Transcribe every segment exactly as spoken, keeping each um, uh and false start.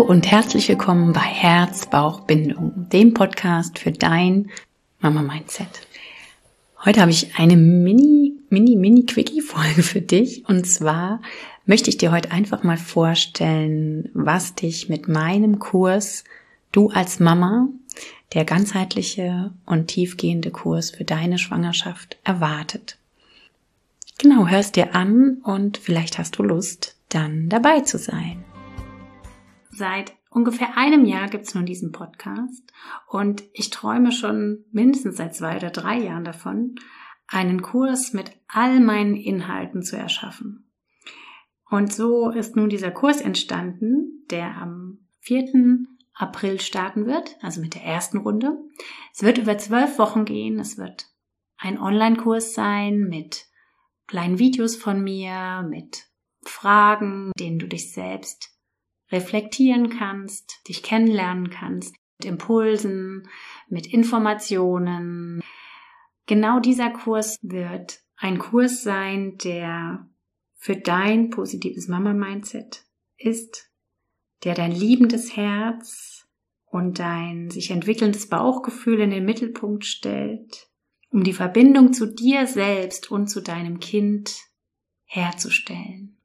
und herzlich willkommen bei Herz-Bauch-Bindung, dem Podcast für dein Mama-Mindset. Heute habe ich eine Mini, Mini, Mini-Quickie-Folge für dich und zwar möchte ich dir heute einfach mal vorstellen, was dich mit meinem Kurs Du als Mama, der ganzheitliche und tiefgehende Kurs für deine Schwangerschaft erwartet. Genau, hörst dir an und vielleicht hast du Lust, dann dabei zu sein. Seit ungefähr einem Jahr gibt es nun diesen Podcast und ich träume schon mindestens seit zwei oder drei Jahren davon, einen Kurs mit all meinen Inhalten zu erschaffen. Und so ist nun dieser Kurs entstanden, der am vierten April starten wird, also mit der ersten Runde. Es wird über zwölf Wochen gehen, es wird ein Online-Kurs sein mit kleinen Videos von mir, mit Fragen, denen du dich selbst reflektieren kannst, dich kennenlernen kannst, mit Impulsen, mit Informationen. Genau dieser Kurs wird ein Kurs sein, der für dein positives Mama-Mindset ist, der dein liebendes Herz und dein sich entwickelndes Bauchgefühl in den Mittelpunkt stellt, um die Verbindung zu dir selbst und zu deinem Kind herzustellen.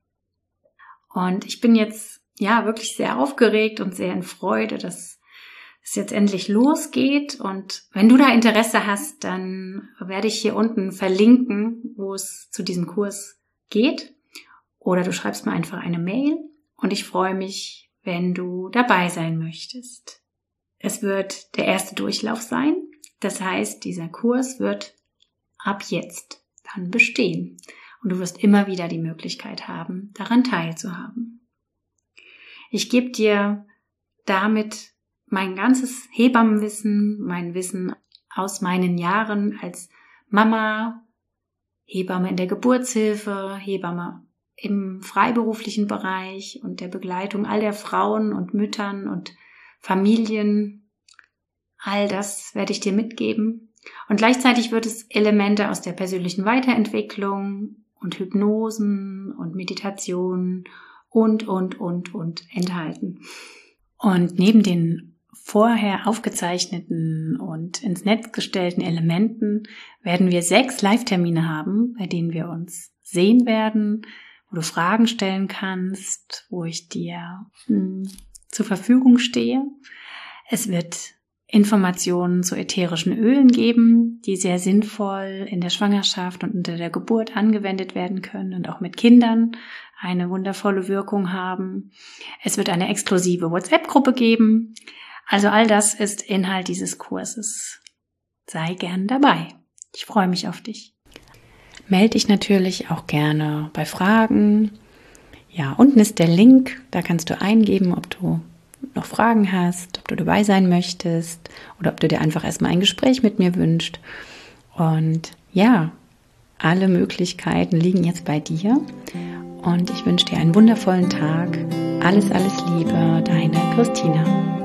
Und ich bin jetzt ja wirklich sehr aufgeregt und sehr in Freude, dass es jetzt endlich losgeht. Und wenn du da Interesse hast, dann werde ich hier unten verlinken, wo es zu diesem Kurs geht. Oder du schreibst mir einfach eine Mail und ich freue mich, wenn du dabei sein möchtest. Es wird der erste Durchlauf sein. Das heißt, dieser Kurs wird ab jetzt dann bestehen. Und du wirst immer wieder die Möglichkeit haben, daran teilzuhaben. Ich gebe dir damit mein ganzes Hebammenwissen, mein Wissen aus meinen Jahren als Mama, Hebamme in der Geburtshilfe, Hebamme im freiberuflichen Bereich und der Begleitung all der Frauen und Müttern und Familien. All das werde ich dir mitgeben. Und gleichzeitig wird es Elemente aus der persönlichen Weiterentwicklung und Hypnosen und Meditationen und, und, und, und enthalten. Und neben den vorher aufgezeichneten und ins Netz gestellten Elementen werden wir sechs Live-Termine haben, bei denen wir uns sehen werden, wo du Fragen stellen kannst, wo ich dir mh, zur Verfügung stehe. Es wird Informationen zu ätherischen Ölen geben, die sehr sinnvoll in der Schwangerschaft und unter der Geburt angewendet werden können und auch mit Kindern eine wundervolle Wirkung haben. Es wird eine exklusive WhatsApp-Gruppe geben. Also all das ist Inhalt dieses Kurses. Sei gern dabei. Ich freue mich auf dich. Melde dich natürlich auch gerne bei Fragen. Ja, unten ist der Link, da kannst du eingeben, ob du noch Fragen hast, ob du dabei sein möchtest oder ob du dir einfach erstmal ein Gespräch mit mir wünschst. Und ja, alle Möglichkeiten liegen jetzt bei dir. Und ich wünsche dir einen wundervollen Tag. Alles, alles Liebe, deine Christina.